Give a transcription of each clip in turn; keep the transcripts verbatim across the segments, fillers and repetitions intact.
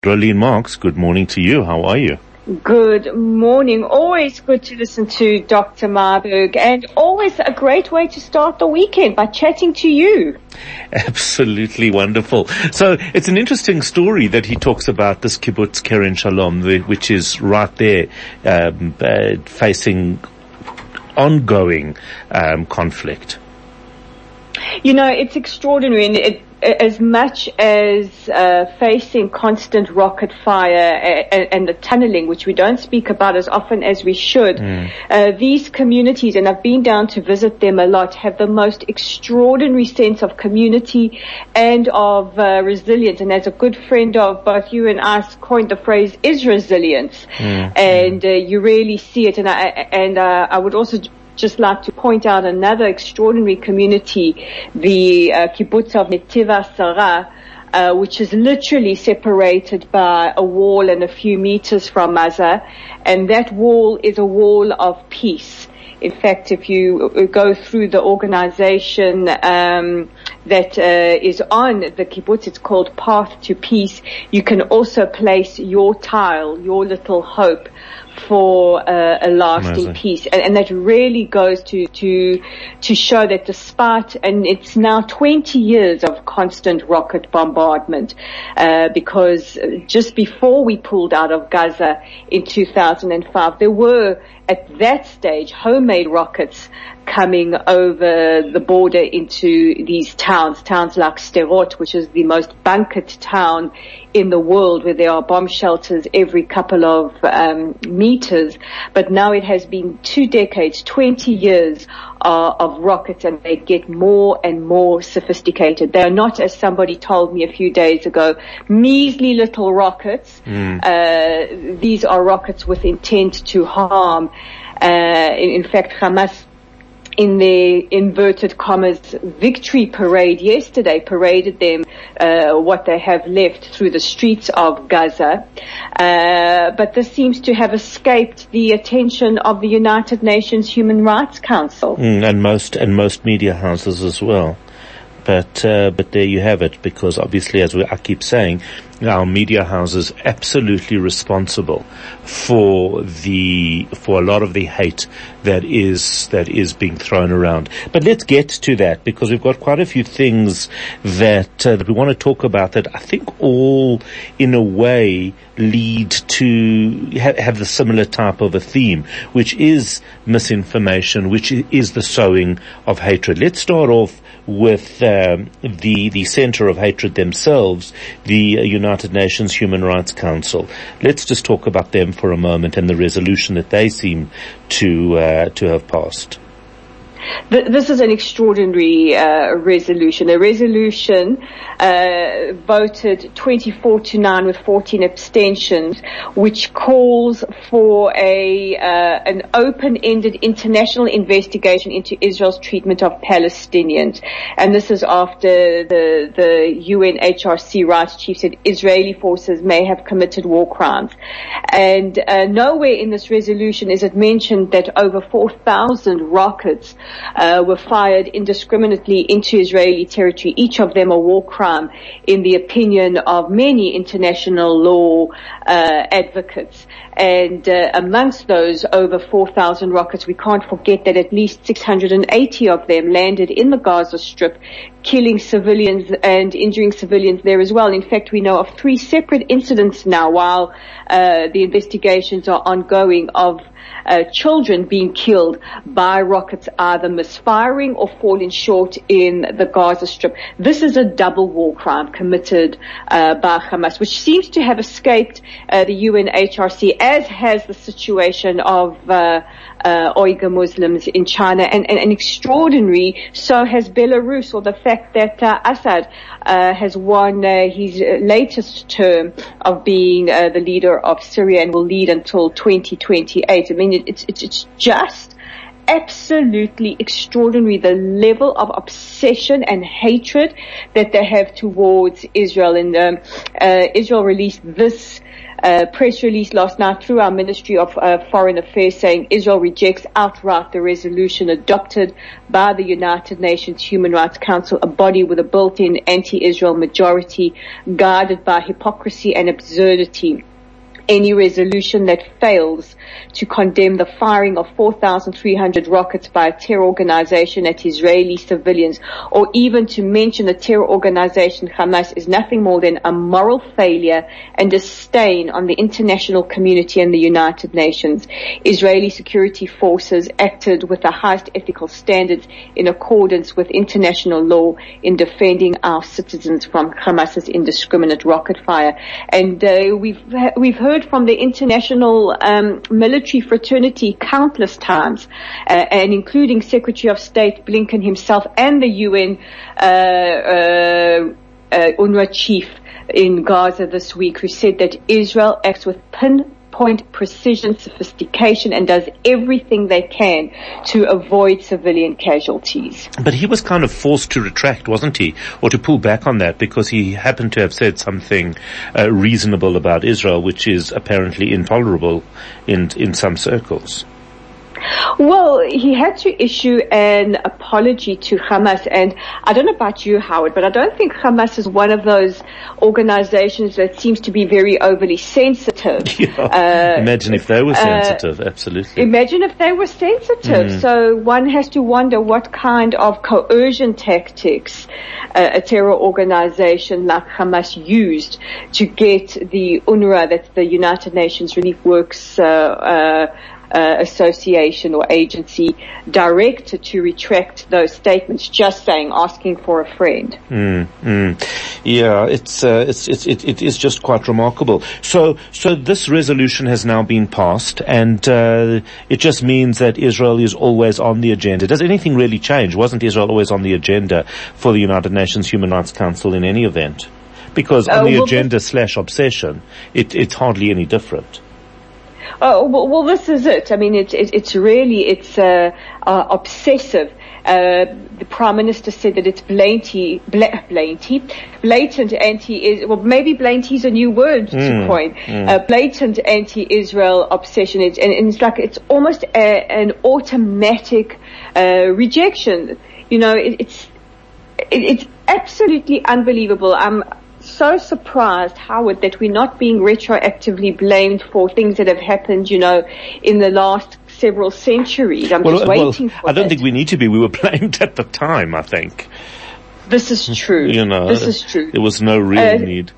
Rolene Marks, good morning to you. How are you? Good morning. Always good to listen to Doctor Marburg, and always a great way to start the weekend by chatting to you. Absolutely wonderful. So it's an interesting story that he talks about, this kibbutz Keren Shalom, which is right there um, uh, facing ongoing um, conflict. You know, it's extraordinary, and it, as much as uh, facing constant rocket fire and, and the tunneling, which we don't speak about as often as we should, mm. uh, these communities, and I've been down to visit them a lot, have the most extraordinary sense of community and of uh, resilience. And as a good friend of both you and I coined the phrase is resilience, mm. and uh, you really see it. And I and uh, I would also just like to point out another extraordinary community, the uh, kibbutz of Netiv Asara, uh, which is literally separated by a wall and a few meters from Gaza, and that wall is a wall of peace. In fact, if you go through the organization um, that uh, is on the kibbutz, it's called Path to Peace. You can also place your tile, your little hope, for uh, a lasting Amazing. Peace, and, and that really goes to to to show that despite, and it's now twenty years of constant rocket bombardment, uh, because just before we pulled out of Gaza in two thousand five, there were at that stage homemade rockets coming over the border into these towns, towns like Sderot, which is the most bunkered town in the world, where there are bomb shelters every couple of um, meters. But now it has been two decades, twenty years uh, of rockets, and they get more and more sophisticated. They are not, as somebody told me a few days ago, measly little rockets. Mm. Uh, these are rockets with intent to harm. Uh, in, in fact, Hamas, in the inverted commas victory parade yesterday, paraded them uh, what they have left through the streets of Gaza. Uh, but this seems to have escaped the attention of the United Nations Human Rights Council. Mm, and most and most media houses as well. But uh, but there you have it, because obviously, as we, I keep saying, our media houses absolutely responsible for the for a lot of the hate that is that is being thrown around. But let's get to that, because we've got quite a few things that uh, that we want to talk about that I think all, in a way, lead to ha- have the similar type of a theme, which is misinformation, which is the sowing of hatred. Let's start off with um, the the center of hatred themselves, the uh, United Nations Human Rights Council. Let's just talk about them for a moment and the resolution that they seem to uh, to have passed. This is an extraordinary uh, resolution. A resolution uh, voted twenty-four to nine with fourteen abstentions, which calls for a uh, an open-ended international investigation into Israel's treatment of Palestinians. And this is after the the U N H R C rights chief said Israeli forces may have committed war crimes. And uh, nowhere in this resolution is it mentioned that over four thousand rockets Uh, were fired indiscriminately into Israeli territory, each of them a war crime in the opinion of many international law uh, advocates. And uh, amongst those over four thousand rockets, we can't forget that at least six hundred eighty of them landed in the Gaza Strip, killing civilians and injuring civilians there as well. In fact, we know of three separate incidents now, while uh, the investigations are ongoing, of Uh, children being killed by rockets either misfiring or falling short in the Gaza Strip. This is a double war crime committed uh, by Hamas, which seems to have escaped uh, the U N H R C, as has the situation of uh, uh, Uyghur Muslims in China, and, and, and extraordinary, so has Belarus, or the fact that uh, Assad uh, has won uh, his latest term of being uh, the leader of Syria and will lead until twenty twenty-eight. I mean, It's, it's, it's just absolutely extraordinary, the level of obsession and hatred that they have towards Israel. And um, uh, Israel released this Uh, press release last night through our Ministry of uh, Foreign Affairs, saying Israel rejects outright the resolution adopted by the United Nations Human Rights Council, a body with a built-in anti-Israel majority guided by hypocrisy and absurdity. Any resolution that fails to condemn the firing of four thousand three hundred rockets by a terror organization at Israeli civilians, or even to mention the terror organization Hamas, is nothing more than a moral failure and a stain on the international community and the United Nations. Israeli security forces acted with the highest ethical standards in accordance with international law in defending our citizens from Hamas's indiscriminate rocket fire. And uh, we've we've heard from the international um, military fraternity countless times, uh, and including Secretary of State Blinken himself and the U N uh, uh, uh, UNRWA chief in Gaza this week, who said that Israel acts with pinpoint precision, sophistication, and does everything they can to avoid civilian casualties. But he was kind of forced to retract, wasn't he? Or to pull back on that, because he happened to have said something uh, reasonable about Israel, which is apparently intolerable in in some circles. Well, he had to issue an apology to Hamas, and I don't know about you, Howard, but I don't think Hamas is one of those organizations that seems to be very overly sensitive. Yeah, uh, imagine if they were sensitive, uh, absolutely. Imagine if they were sensitive. Mm. So one has to wonder what kind of coercion tactics uh, a terror organization like Hamas used to get the UNRWA, that's the United Nations Relief Works uh, uh Uh, association or agency, directed to retract those statements, just saying, asking for a friend. Mm, mm. Yeah, it's, uh, it's, it's, it, it is just quite remarkable. So, so this resolution has now been passed, and, uh, it just means that Israel is always on the agenda. Does anything really change? Wasn't Israel always on the agenda for the United Nations Human Rights Council in any event? Because on uh, the well, agenda slash obsession, it, it's hardly any different. Oh, well, well, this is it. I mean, it's, it, it's really, it's, uh, uh, obsessive. Uh, the Prime Minister said that it's blatantly, bla- blatantly, blatant anti, well, maybe blatantly is a new word mm, to coin. Mm. Uh, blatant anti-Israel obsession. It's, and, and it's like, it's almost a, an automatic, uh, rejection. You know, it, it's, it, it's absolutely unbelievable. I'm, so surprised, Howard, that we're not being retroactively blamed for things that have happened, you know, in the last several centuries. I'm well, just waiting well, for I don't that. think we need to be. We were blamed at the time, I think. This is true. You know, this is true. There was no real uh, need.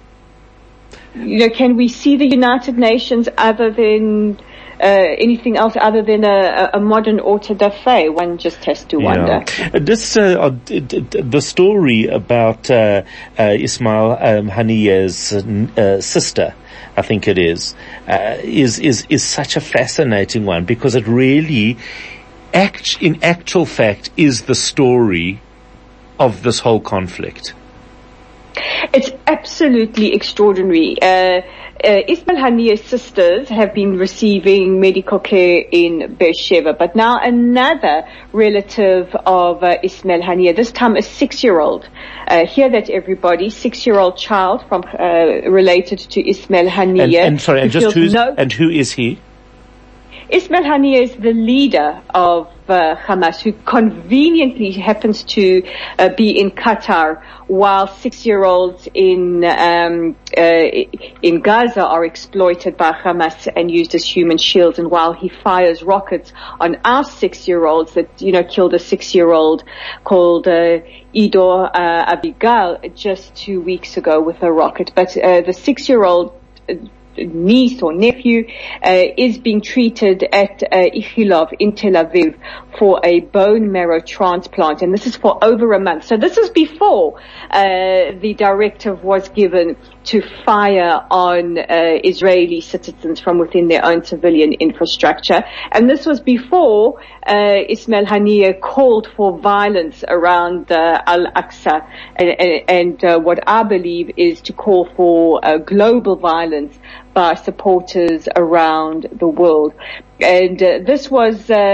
You know, can we see the United Nations other than Uh, anything else other than a, a modern auto da fe? One just has to wonder. Yeah. This, uh, the story about uh, uh, Ismail um, Haniyeh's uh, sister, I think it is, uh, is is is such a fascinating one, because it really, act, in actual fact, is the story of this whole conflict. It's absolutely extraordinary. Uh, Uh, Ismail Haniyeh's sisters have been receiving medical care in Beersheba, but now another relative of uh, Ismail Haniyeh, this time a six-year-old. Uh, hear that, everybody, six-year-old child from uh, related to Ismail Haniyeh. And, and sorry, and just who's no, and who is he? Ismail Haniyeh is the leader of uh, Hamas, who conveniently happens to uh, be in Qatar, while six-year-olds in um, uh, in Gaza are exploited by Hamas and used as human shields. And while he fires rockets on our six-year-olds that, you know, killed a six-year-old called uh, Ido uh, Abigail just two weeks ago with a rocket. But uh, the six-year-old uh, niece or nephew uh, is being treated at uh, Ichilov in Tel Aviv for a bone marrow transplant, and this is for over a month. So this is before uh, the directive was given to fire on uh, Israeli citizens from within their own civilian infrastructure, and this was before uh, Ismail Haniyeh called for violence around uh, Al-Aqsa, and, and, and uh, what I believe is to call for uh, global violence by supporters around the world. And uh, this was uh,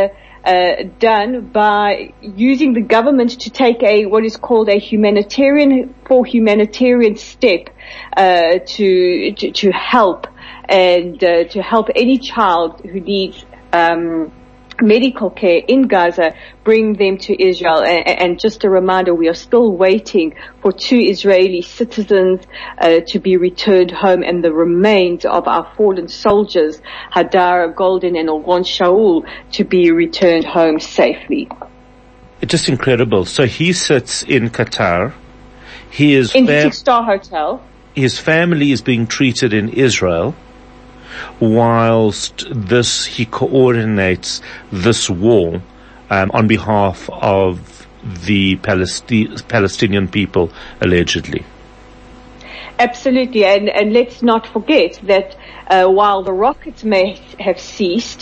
uh, done by using the government to take a what is called a humanitarian for humanitarian step uh, to, to to help and uh, to help any child who needs um, medical care in Gaza, bring them to Israel. And, and just a reminder, we are still waiting for two Israeli citizens uh, to be returned home, and the remains of our fallen soldiers, Hadar Golden and Orgon Shaul, to be returned home safely. It's just incredible. So he sits in Qatar. He is in the six-star hotel. His family is being treated in Israel, whilst this, he coordinates this war um, on behalf of the Palesti- Palestinian people, allegedly. Absolutely, and, and let's not forget that uh, while the rockets may have ceased,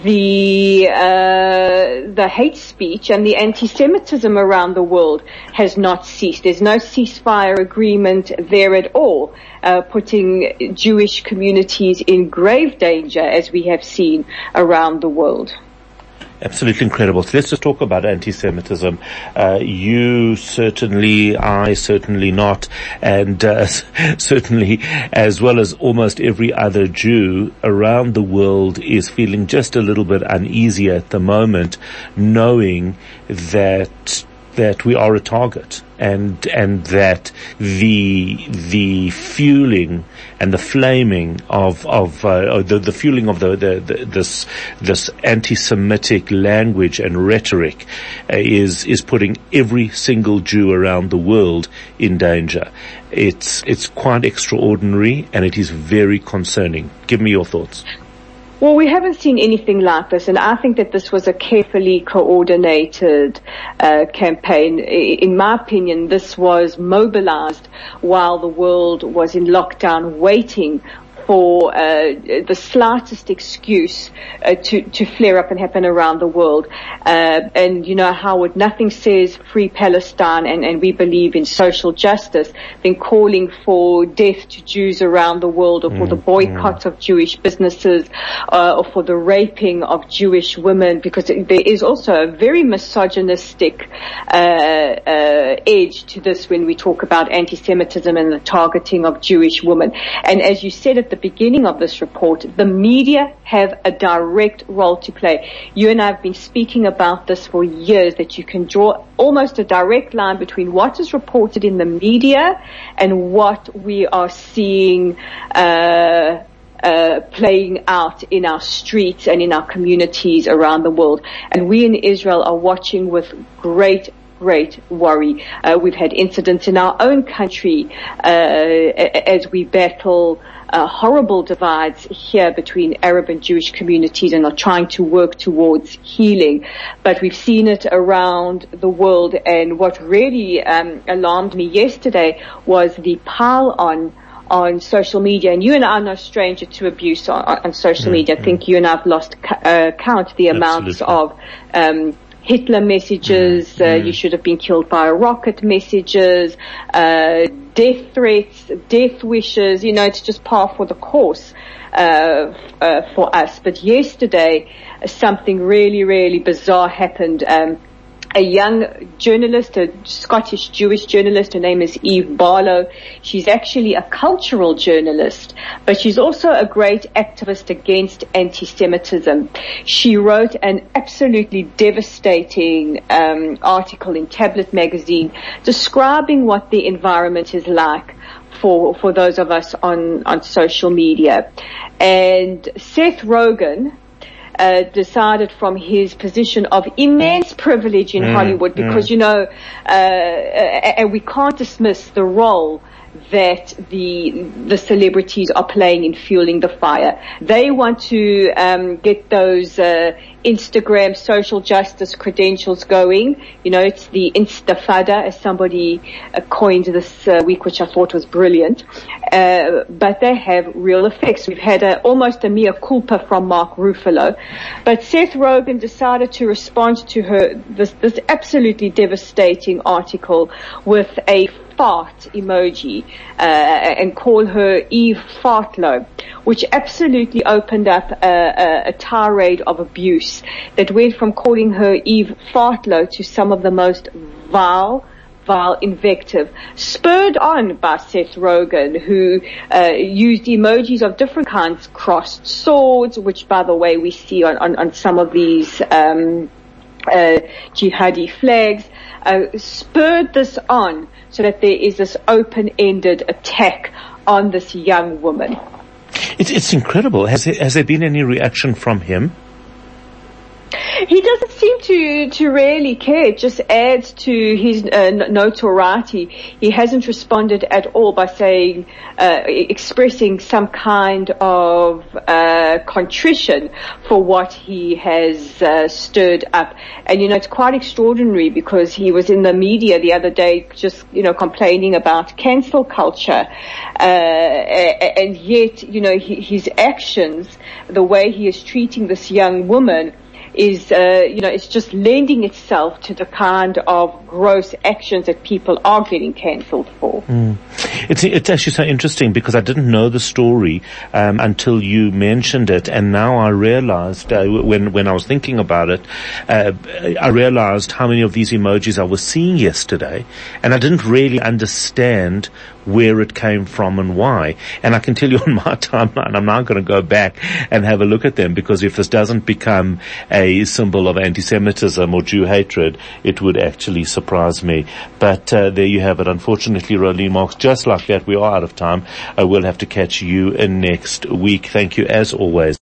the uh, the hate speech and the anti-Semitism around the world has not ceased. There's no ceasefire agreement there at all, uh, putting Jewish communities in grave danger, as we have seen around the world. Absolutely incredible. So let's just talk about anti-Semitism. Uh, you certainly, I certainly not, and uh, certainly, as well as almost every other Jew around the world, is feeling just a little bit uneasy at the moment, knowing that that we are a target, and and that the the fueling and the flaming of of uh, the the fueling of the, the, the this this anti-Semitic language and rhetoric uh, is is putting every single Jew around the world in danger. It's it's quite extraordinary, and it is very concerning. Give me your thoughts. Well, we haven't seen anything like this, and I think that this was a carefully coordinated uh, campaign. In my opinion, this was mobilized while the world was in lockdown, waiting for uh, the slightest excuse uh, to to flare up and happen around the world. Uh, and you know, Howard, nothing says free Palestine, and, and we believe in social justice, than calling for death to Jews around the world, or for mm, the boycott mm. of Jewish businesses, uh, or for the raping of Jewish women, because there is also a very misogynistic uh, uh, edge to this when we talk about anti-Semitism and the targeting of Jewish women. And as you said at the beginning of this report, the media have a direct role to play. You and I have been speaking about this for years, that you can draw almost a direct line between what is reported in the media and what we are seeing uh Uh, playing out in our streets and in our communities around the world. And we in Israel are watching with great great worry. Uh, we've had incidents in our own country uh, as we battle uh, horrible divides here between Arab and Jewish communities, and are trying to work towards healing. But we've seen it around the world, and what really um, alarmed me yesterday was the pile on on social media. And you and I are no stranger to abuse on, on social mm-hmm. media. I think you and I have lost uh, count the amounts Absolutely. of um Hitler messages, mm-hmm. uh, you should have been killed by a rocket messages, uh death threats, death wishes. You know, it's just par for the course uh, uh for us. But yesterday, uh, something really, really bizarre happened. Um A young journalist, a Scottish Jewish journalist, her name is Eve Barlow. She's actually a cultural journalist, but she's also a great activist against anti-Semitism. She wrote an absolutely devastating um, article in Tablet magazine describing what the environment is like for for those of us on on social media. And Seth Rogen Uh, decided, from his position of immense privilege in mm, Hollywood, because, mm. you know, uh, and we can't dismiss the role that the the celebrities are playing in fueling the fire. They want to um, get those uh, Instagram social justice credentials going. You know, it's the Instafada, as somebody uh, coined this uh, week, which I thought was brilliant. Uh, but they have real effects. We've had a, almost a mea culpa from Mark Ruffalo. But Seth Rogen decided to respond to her, this, this absolutely devastating article with a fart emoji, uh, and call her Eve Fartlow, which absolutely opened up a, a, a tirade of abuse abuse that went from calling her Eve Fartlow to some of the most vile, vile invective, spurred on by Seth Rogen, who uh, used emojis of different kinds, crossed swords, which, by the way, we see on, on, on some of these um, uh, jihadi flags, uh, spurred this on so that there is this open-ended attack on this young woman. It's, it's incredible. Has there, has there been any reaction from him? He doesn't seem to, to really care. It just adds to his uh, notoriety. He hasn't responded at all by saying, uh, expressing some kind of uh, contrition for what he has uh, stirred up. And, you know, it's quite extraordinary because he was in the media the other day just, you know, complaining about cancel culture. Uh, and yet, you know, he, his actions, the way he is treating this young woman, is, uh, you know, it's just lending itself to the kind of gross actions that people are getting cancelled for. Mm. It's, it's actually so interesting because I didn't know the story, um, until you mentioned it, and now I realized, uh, when, when I was thinking about it, uh, I realized how many of these emojis I was seeing yesterday, and I didn't really understand where it came from and why. And I can tell you on my timeline, I'm now going to go back and have a look at them, because if this doesn't become a symbol of anti-Semitism or Jew hatred, it would actually surprise me. But uh, there you have it. Unfortunately, Rolene Marks, just like that, we are out of time. I will have to catch you in next week. Thank you as always.